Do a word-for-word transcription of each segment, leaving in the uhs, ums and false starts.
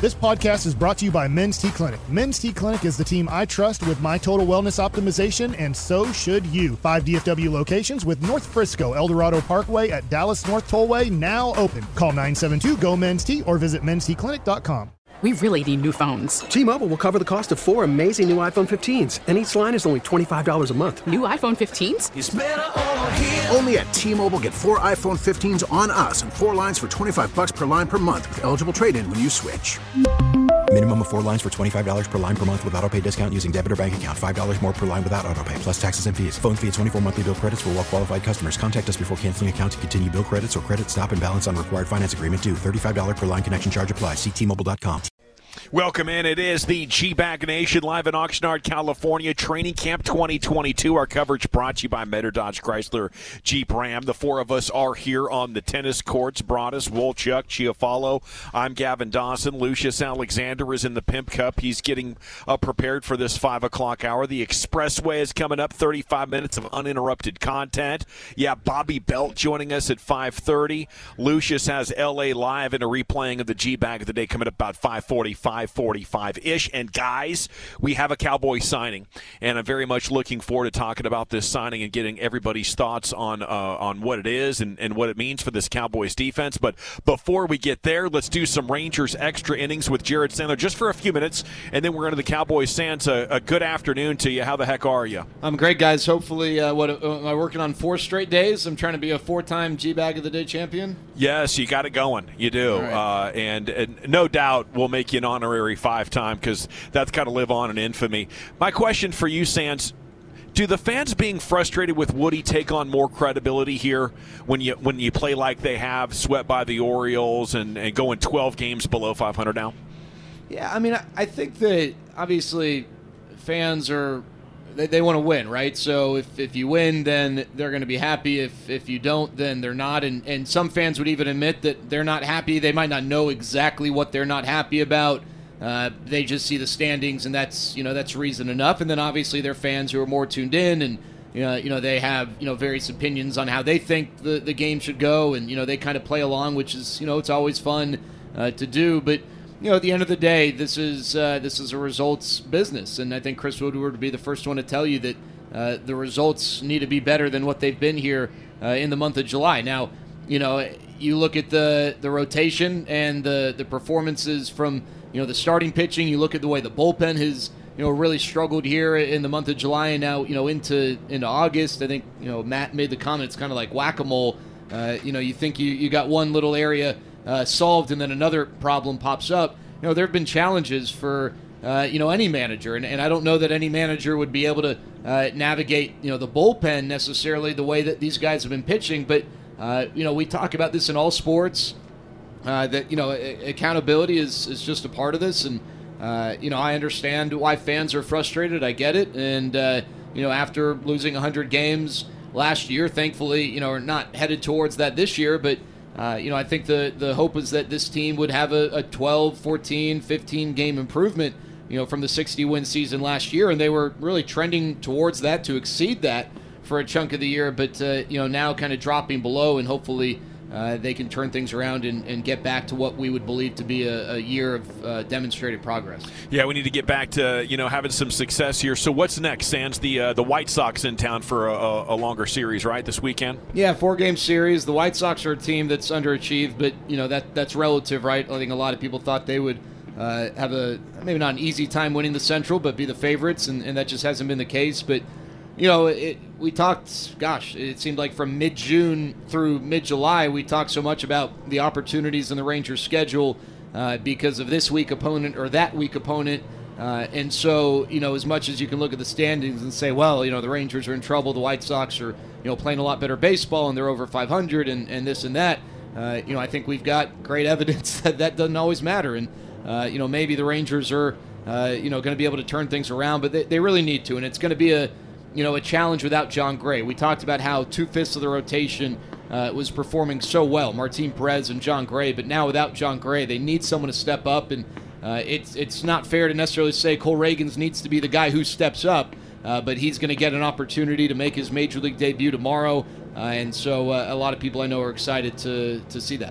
This podcast is brought to you by Men's T Clinic. Men's T Clinic is the team I trust with my total wellness optimization, and so should you. Five D F W locations with North Frisco, El Dorado Parkway at Dallas North Tollway now open. Call nine seven two, G O, men's T or visit men's t clinic dot com. We really need new phones. T-Mobile will cover the cost of four amazing new iPhone fifteens, and each line is only twenty-five dollars a month. New iPhone fifteens? It's better over here. Only at T-Mobile, get four iPhone fifteens on us and four lines for twenty-five bucks per line per month with eligible trade-in when you switch. Minimum of four lines for twenty-five dollars per line per month with autopay discount using debit or bank account. five dollars more per line without autopay, plus taxes and fees. Phone fee at twenty-four monthly bill credits for well-qualified customers. Contact us before canceling account to continue bill credits or credit stop and balance on required finance agreement due. thirty-five dollars per line connection charge applies. See T Mobile dot com. Welcome in. It is the G-Bag Nation live in Oxnard, California, Training Camp twenty twenty-two. Our coverage brought to you by Metter Dodge Chrysler Jeep Ram. The four of us are here on the tennis courts. Broadus, Wolchuk, Chiafalo. I'm Gavin Dawson. Lucius Alexander is in the Pimp Cup. He's getting uh, prepared for this five o'clock hour. The Expressway is coming up. thirty-five minutes of uninterrupted content. Yeah, Bobby Belt joining us at five thirty. Lucius has L A Live and a replaying of the G-Bag of the day coming up about five forty-five. five forty-five-ish. And, guys, we have a Cowboy signing, and I'm very much looking forward to talking about this signing and getting everybody's thoughts on uh, on what it is and, and what it means for this Cowboys defense. But before we get there, let's do some Rangers extra innings with Jared Sandler just for a few minutes, and then we're into the Cowboys. Sans, a, a good afternoon to you. How the heck are you? I'm great, guys. Hopefully, uh, what uh, am I working on four straight days? I'm trying to be a four-time G-Bag of the Day champion? Yes, you got it going. You do. Right. Uh, and, and no doubt we'll make you an honorary five-time because that's got to live on in infamy. My question for you, Sans, do the fans being frustrated with Woody take on more credibility here when you when you play like they have, swept by the Orioles and, and going twelve games below five hundred now? Yeah, I mean, I, I think that obviously fans are they, they want to win, right? So if, if you win, then they're going to be happy. If if you don't, then they're not. And, and some fans would even admit that they're not happy. They might not know exactly what they're not happy about. Uh, they just see the standings, and that's you know that's reason enough. And then obviously they're fans who are more tuned in, and you know you know they have you know various opinions on how they think the, the game should go, and you know they kind of play along, which is you know it's always fun uh, to do. But you know at the end of the day, this is uh, this is a results business, and I think Chris Woodward would be the first one to tell you that uh, the results need to be better than what they've been here uh, in the month of July. Now, you know you look at the the rotation and the the performances from. You know, the starting pitching, you look at the way the bullpen has, you know, really struggled here in the month of July and now, you know, into into August. I think, you know, Matt made the comment, it's kind of like whack-a-mole. Uh, you know, you think you, you got one little area uh, solved and then another problem pops up. You know, there have been challenges for, uh, you know, any manager. And, and I don't know that any manager would be able to uh, navigate, you know, the bullpen necessarily the way that these guys have been pitching. But, uh, you know, we talk about this in all sports. Uh, that you know, accountability is, is just a part of this, and uh, you know, I understand why fans are frustrated. I get it, and uh, you know, after losing one hundred games last year, thankfully, you know, we're not headed towards that this year. But uh, you know, I think the the hope is that this team would have a, a twelve, fourteen, fifteen game improvement, you know, from the sixty win season last year, and they were really trending towards that to exceed that for a chunk of the year. But uh, you know, now kind of dropping below, and hopefully. Uh, they can turn things around and, and get back to what we would believe to be a, a year of uh, demonstrated progress. Yeah, we need to get back to you know having some success here. So what's next, Sans? The uh, the White Sox in town for a, a longer series, right, this weekend? Yeah, four-game series. The White Sox are a team that's underachieved, but you know that that's relative, right? I think a lot of people thought they would uh, have a maybe not an easy time winning the Central, but be the favorites, and, and that just hasn't been the case. But You know, it, we talked, gosh, it seemed like from mid-June through mid-July, we talked so much about the opportunities in the Rangers' schedule uh, because of this weak opponent or that weak opponent. Uh, and so, you know, as much as you can look at the standings and say, well, you know, the Rangers are in trouble, the White Sox are, you know, playing a lot better baseball and they're over five hundred and, and this and that, uh, you know, I think we've got great evidence that that doesn't always matter. And, uh, you know, maybe the Rangers are, uh, you know, going to be able to turn things around, but they, they really need to. And it's going to be a, you know, a challenge without John Gray. We talked about how two-fifths of the rotation uh, was performing so well, Martin Perez and John Gray, but now without John Gray, they need someone to step up, and uh, it's it's not fair to necessarily say Cole Reagans needs to be the guy who steps up, uh, but he's going to get an opportunity to make his Major League debut tomorrow, uh, and so uh, a lot of people I know are excited to to see that.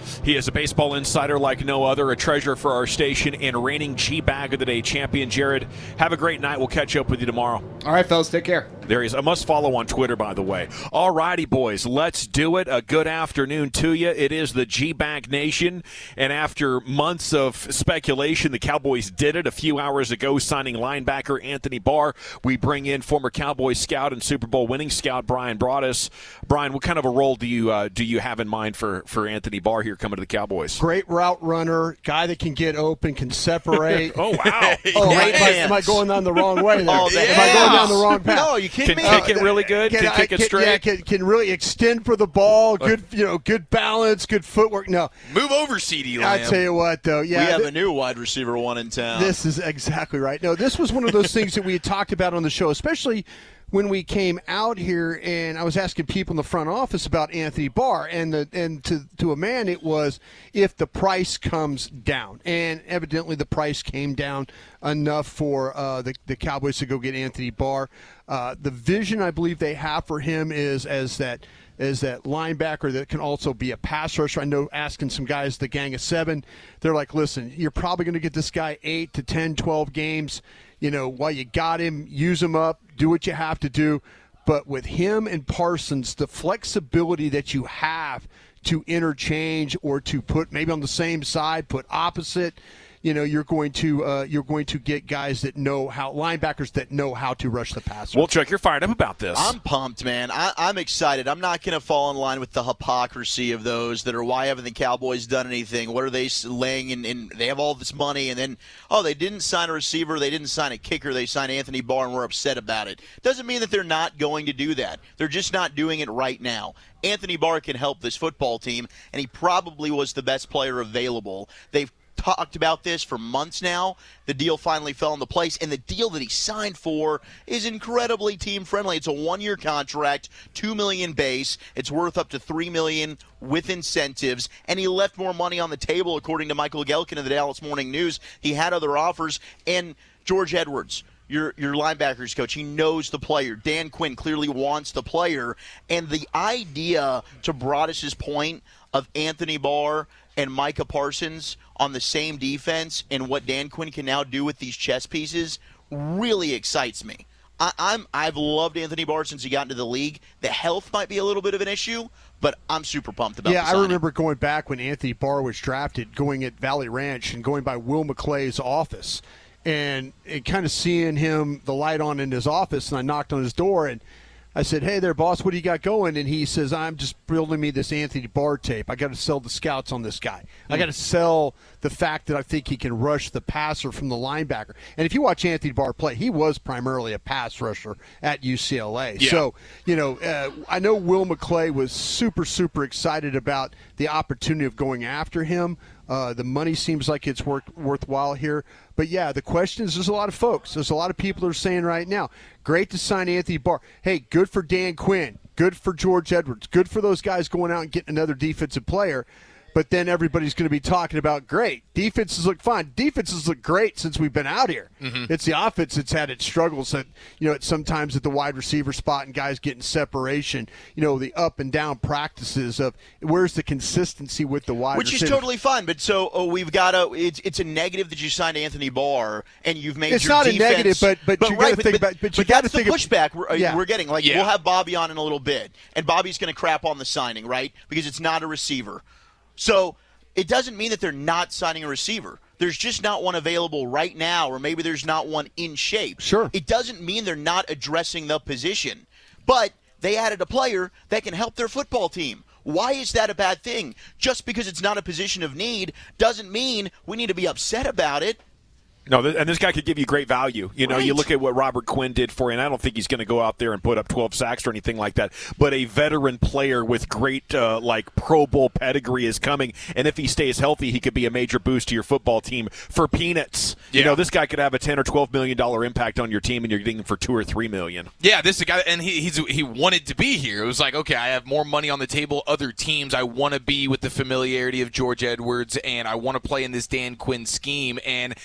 He is a baseball insider like no other, a treasure for our station, and reigning G-Bag of the Day champion. Jared, have a great night. We'll catch up with you tomorrow. All right, fellas, take care. There he is. A must follow on Twitter, by the way. All righty, boys, let's do it. A good afternoon to you. It is the G-Bag Nation, and after months of speculation, the Cowboys did it a few hours ago, signing linebacker Anthony Barr. We bring in former Cowboys scout and Super Bowl winning scout Brian Broaddus. Brian, what kind of a role do you uh, do you have in mind for, for Anthony Barr here coming to the Cowboys? Great route runner, guy that can get open, can separate. Oh, wow. oh, yeah. am, I, am I going down the wrong way there? Oh, am I going down the wrong path? No, you kidding can me? Kick it really good? Can, can kick I, it can, straight? Yeah, can, can really extend for the ball. Good, you know, good balance, good footwork. No, move over, CeeDee Lamb. I tell you what, though, yeah, we have th- a new wide receiver one in town. This is exactly right. No, this was one of those things that we had talked about on the show, especially when we came out here, and I was asking people in the front office about Anthony Barr, and the and to to a man, it was if the price comes down, and evidently the price came down enough for uh, the the Cowboys to go get Anthony Barr. Uh, the vision I believe they have for him is as that. is that linebacker that can also be a pass rusher. I know asking some guys, the gang of seven, they're like, listen, you're probably going to get this guy eight to ten, twelve games. You know, while you got him, use him up, do what you have to do. But with him and Parsons, the flexibility that you have to interchange or to put maybe on the same side, put opposite, you know, you're going to uh, you're going to get guys that know how, linebackers that know how to rush the passer. Well, Chuck, you're fired up about this. I'm pumped, man. I, I'm excited. I'm not going to fall in line with the hypocrisy of those that are, why haven't the Cowboys done anything? What are they laying in? in they have all this money, and then, oh, they didn't sign a receiver, they didn't sign a kicker, they signed Anthony Barr, and we're upset about it. Doesn't mean that they're not going to do that. They're just not doing it right now. Anthony Barr can help this football team, and he probably was the best player available. They've talked about this for months now. The deal finally fell into place, and the deal that he signed for is incredibly team-friendly. It's a one-year contract, two million dollars base. It's worth up to three million dollars with incentives, and he left more money on the table, according to Michael Gelkin of the Dallas Morning News. He had other offers, and George Edwards, Your your linebackers coach, he knows the player. Dan Quinn clearly wants the player. And the idea, to Broaddus' point, of Anthony Barr and Micah Parsons on the same defense and what Dan Quinn can now do with these chess pieces really excites me. I, I'm, I've loved Anthony Barr since he got into the league. The health might be a little bit of an issue, but I'm super pumped about it. Yeah, I remember going back when Anthony Barr was drafted, going at Valley Ranch and going by Will McClay's office. And, and kind of seeing him, the light on in his office, and I knocked on his door, and I said, hey there, boss, what do you got going? And he says, I'm just building me this Anthony Barr tape. I got to sell the scouts on this guy. I got to sell the fact that I think he can rush the passer from the linebacker. And if you watch Anthony Barr play, he was primarily a pass rusher at U C L A. Yeah. So, you know, uh, I know Will McClay was super, super excited about the opportunity of going after him. Uh, the money seems like it's worth, worthwhile here. But, yeah, the question is, there's a lot of folks. There's a lot of people that are saying right now, great to sign Anthony Barr. Hey, good for Dan Quinn. Good for George Edwards. Good for those guys going out and getting another defensive player. But then everybody's going to be talking about, great, defenses look fine. Defenses look great since we've been out here. Mm-hmm. It's the offense that's had its struggles that, you know, it's sometimes at the wide receiver spot and guys getting separation, you know, the up and down practices of where's the consistency with the wide Which receiver. is totally fine. But so oh, we've got a, it's, it's a negative that you signed Anthony Barr and you've made it's your not defense. a negative, but, but, but you right, got to think but, about but, but, you but got to that's think the of, pushback we're, yeah. we're getting. Like, yeah. we'll have Bobby on in a little bit, and Bobby's going to crap on the signing, right? Because it's not a receiver. So it doesn't mean that they're not signing a receiver. There's just not one available right now, or maybe there's not one in shape. Sure. It doesn't mean they're not addressing the position. But they added a player that can help their football team. Why is that a bad thing? Just because it's not a position of need doesn't mean we need to be upset about it. No, th- and this guy could give you great value. You know, right. You look at what Robert Quinn did for you, and I don't think he's going to go out there and put up twelve sacks or anything like that. But a veteran player with great, uh, like, Pro Bowl pedigree is coming, and if he stays healthy, he could be a major boost to your football team for peanuts. Yeah. You know, this guy could have a ten or twelve million dollar impact on your team, and you're getting him for two or three million. Yeah, this is a guy, and he he's, he wanted to be here. It was like, okay, I have more money on the table. Other teams, I want to be with the familiarity of George Edwards, and I want to play in this Dan Quinn scheme. And it's a smart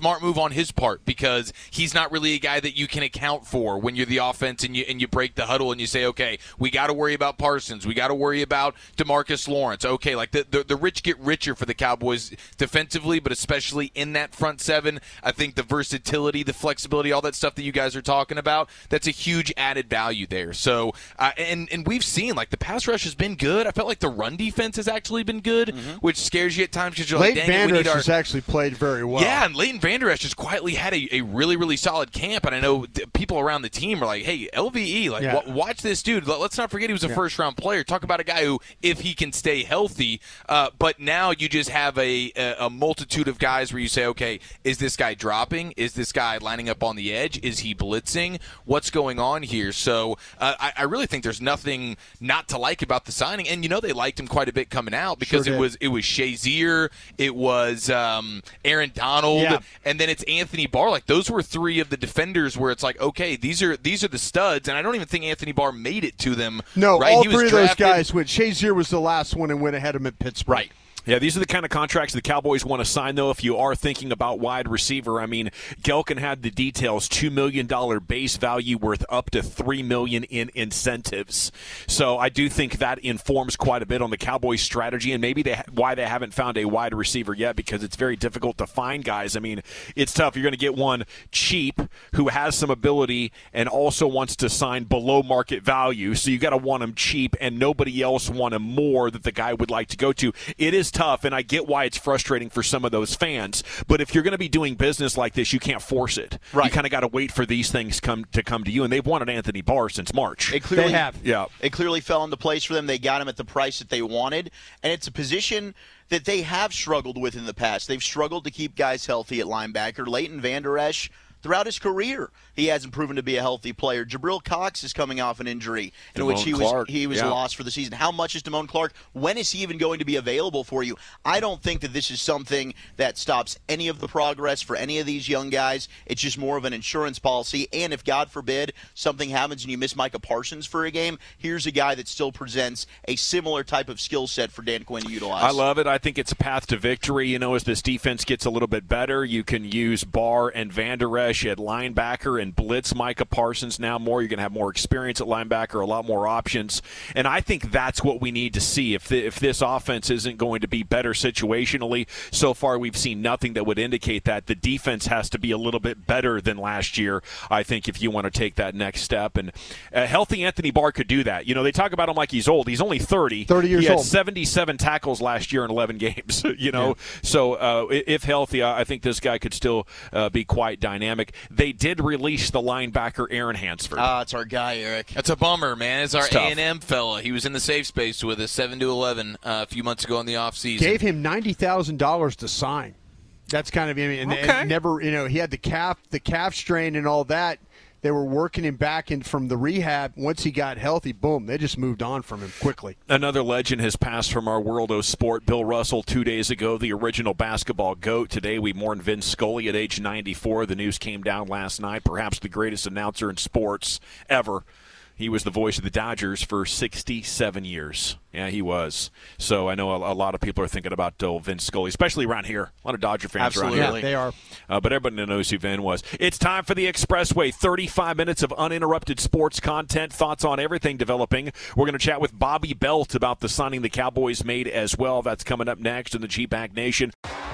smart move on his part because he's not really a guy that you can account for when you're the offense and you and you break the huddle and you say, okay, we got to worry about Parsons, we got to worry about DeMarcus Lawrence. Okay, like the, the the rich get richer for the Cowboys defensively, but especially in that front seven. I think the versatility, the flexibility, all that stuff that you guys are talking about, that's a huge added value there. So, uh, and and we've seen like the pass rush has been good. I felt like the run defense has actually been good, mm-hmm. which scares you at times because you're Leighton like, dang Vander it, we Esch need our... has actually played very well. Yeah, and Leighton Vander Esch just quietly had a, a really, really solid camp, and I know th- people around the team are like, hey, L V E, like, yeah. w- watch this dude. Let's not forget he was a yeah. first-round player. Talk about a guy who, if he can stay healthy, uh, but now you just have a, a, a multitude of guys where you say, okay, is this guy dropping? Is this guy lining up on the edge? Is he blitzing? What's going on here? So uh, I, I really think there's nothing not to like about the signing, and you know they liked him quite a bit coming out because sure it was it was Shazier, it was um, Aaron Donald, yeah. and then it's Anthony Barr. Like those were three of the defenders where it's like, okay, these are these are the studs, and I don't even think Anthony Barr made it to them. No, right? all he was three of drafted. those guys went. Shazier was the last one and went ahead of him at Pittsburgh. Right. Yeah, these are the kind of contracts the Cowboys want to sign, though, if you are thinking about wide receiver. I mean, Gelkin had the details, two million dollars base value worth up to three million dollars in incentives. So I do think that informs quite a bit on the Cowboys' strategy and maybe they, why they haven't found a wide receiver yet, because it's very difficult to find guys. I mean, it's tough. You're going to get one cheap who has some ability and also wants to sign below market value, so you got to want him cheap, and nobody else want him more that the guy would like to go to. It is tough, and I get why it's frustrating for some of those fans. But if you're going to be doing business like this, you can't force it. Right. You kind of got to wait for these things come to come to you, and they've wanted Anthony Barr since March. It clearly, they have. Yeah. It clearly fell into place for them. They got him at the price that they wanted, and it's a position that they have struggled with in the past. They've struggled to keep guys healthy at linebacker. Leighton Vander Esch, throughout his career, he hasn't proven to be a healthy player. Jabril Cox is coming off an injury in Damone which he Clark, was he was yeah. lost for the season. How much is Damone Clark? When is he even going to be available for you? I don't think that this is something that stops any of the progress for any of these young guys. It's just more of an insurance policy. And if, God forbid, something happens and you miss Micah Parsons for a game, here's a guy that still presents a similar type of skill set for Dan Quinn to utilize. I love it. I think it's a path to victory. You know, as this defense gets a little bit better, you can use Barr and Vander Esch at linebacker and blitz Micah Parsons now more. You're going to have more experience at linebacker, a lot more options. And I think that's what we need to see. If the, if this offense isn't going to be better situationally, so far we've seen nothing that would indicate that. The defense has to be a little bit better than last year, I think, if you want to take that next step. And a healthy Anthony Barr could do that. You know, they talk about him like he's old. He's only thirty. thirty years he had old. seventy-seven tackles last year in eleven games. You know, yeah. so uh, if healthy, I think this guy could still uh, be quite dynamic. They did release the linebacker Aaron Hansford. Ah, uh, it's our guy, Eric. That's a bummer, man. It's our it's A and M fella. He was in the safe space with us seven to eleven uh, a few months ago in the offseason. Gave him ninety thousand dollars to sign. That's kind of, I mean, and, okay. and never, you know, he had the calf, the calf strain and all that. They were working him back in from the rehab. Once he got healthy, boom, they just moved on from him quickly. Another legend has passed from our world of sport. Bill Russell, two days ago, the original basketball GOAT. Today we mourn Vince Scully at age ninety-four. The news came down last night. Perhaps the greatest announcer in sports ever. He was the voice of the Dodgers for sixty-seven years. Yeah, he was. So I know a, a lot of people are thinking about uh, Vince Scully, especially around here. A lot of Dodger fans Absolutely. around here. Yeah, they are. Uh, but everybody knows who Vin was. It's time for the Expressway. thirty-five minutes of uninterrupted sports content, thoughts on everything developing. We're going to chat with Bobby Belt about the signing the Cowboys made as well. That's coming up next in the G-Bag Nation.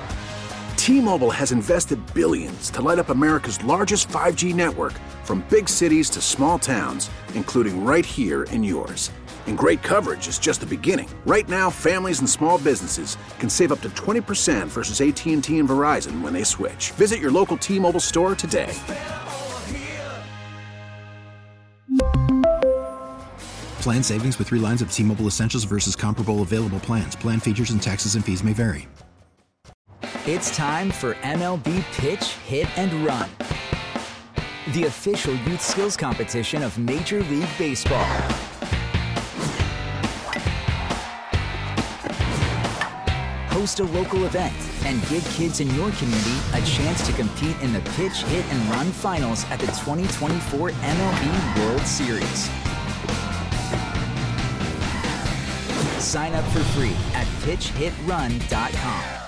T-Mobile has invested billions to light up America's largest five G network, from big cities to small towns, including right here in yours. And great coverage is just the beginning. Right now, families and small businesses can save up to twenty percent versus A T and T and Verizon when they switch. Visit your local T-Mobile store today. Plan savings with three lines of T-Mobile Essentials versus comparable available plans. Plan features and taxes and fees may vary. It's time for M L B Pitch, Hit, and Run, the official youth skills competition of Major League Baseball. Host a local event and give kids in your community a chance to compete in the Pitch, Hit, and Run finals at the twenty twenty-four M L B World Series. Sign up for free at pitch hit run dot com.